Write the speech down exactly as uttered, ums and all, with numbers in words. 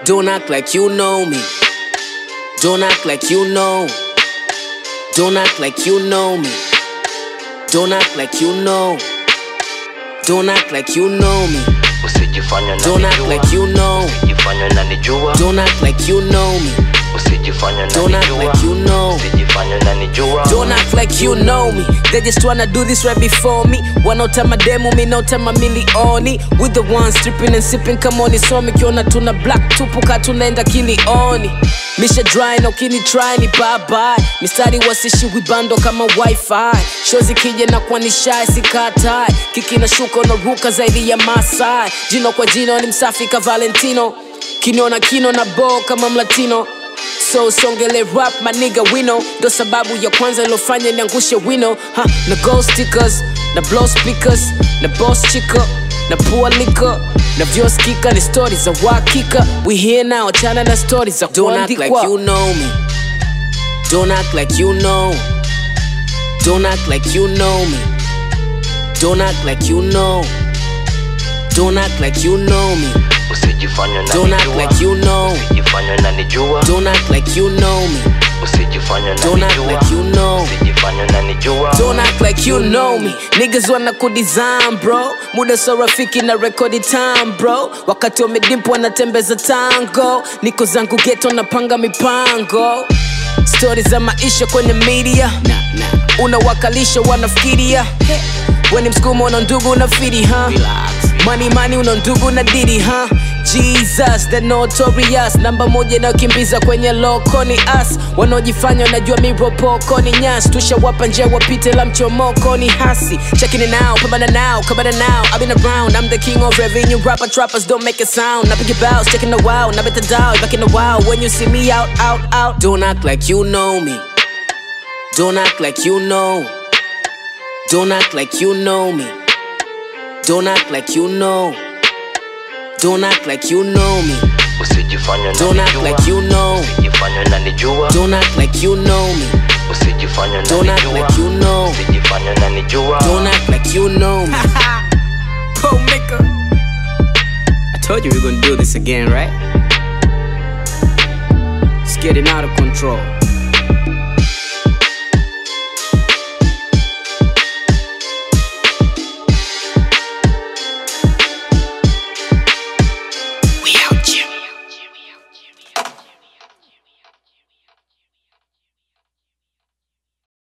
Don't act like you know me. Don't act like you know. Don't act like you know me. Don't act like you know. Don't act like you know me. Usijifanye Don't act like you know. Usijifanye unanijua. Don't act like you know me. Usijifanye Don't act unanijua. like you know. Usijifanye unanijua. Don't act like you know me. They just wanna do this right before me. Wanaotama demo, me naotama milioni. With the ones stripping and sipping, come on it's on me. Kiona tuna black tupu ka tunaenda kilioni. Misha dry na ukini try ni bye bye. Mistari wasishi wibando kama wifi. Shozi kije na kwa nishai sikatai. Kiki na shuka unaruka zaidi ya Masai. Jino kwa jino ni msafi ka Valentino. Kino na kino na bo kama mlatino. So songele rap my nigga wino. Ndo sababu ya kwanza ilofanya niangushe wino ha, na gold stickers, na blow speakers, na boss chica, na poor liquor, na vyo skika, ni stories za wakika. We here now, chana na stories za Don't act like you know me. Don't act like you know. Don't act like you know me. Don't act like you know. Don't act like you know me. Usijifanye unanijua. Don't act like you know. Usijifanye unanijua. Don't act like you know me. Usijifanye unanijua. Don't act like you know. Usijifanye unanijua. Don't act like you know me. Niggas wanna kudesign bro. Muda so rafiki na record time bro. Wakati wamedimpo wanatembeza tango. Niko zangu ghetto napanga mipango. Stories za maisha kwenye media. Unawakalisha wanafikiria. Weni mskumo una ndugu unafidi huh? Money money una ndugu na didi huh? Jesus the notorious. Namba moja na kimbiza kwenye loko ni us. Wanaojifanya wanajua miropoko ni nyasi. Tusha wapa nje wapite la mchomoko ni hasi. Checking it now, pambana now, kabana now. I've been around, I'm the king of revenue. Rapper trappers don't make a sound. Napiga bounce, checking the wow, nabeta down. Back in the wow, when you see me out, out, out. Don't act like you know me. Don't act like you know. Don't act like you know me. Don't act like you know. Don't act like you know me. Usijifanye Don't act unanijua. like you know. Usijifanye unanijua. Don't act like you know me. Usijifanye Don't act unanijua. like you know. Usijifanye unanijua. Don't act like you know me. Pro maker. I told you we were gonna do this again, right? It's getting out of control.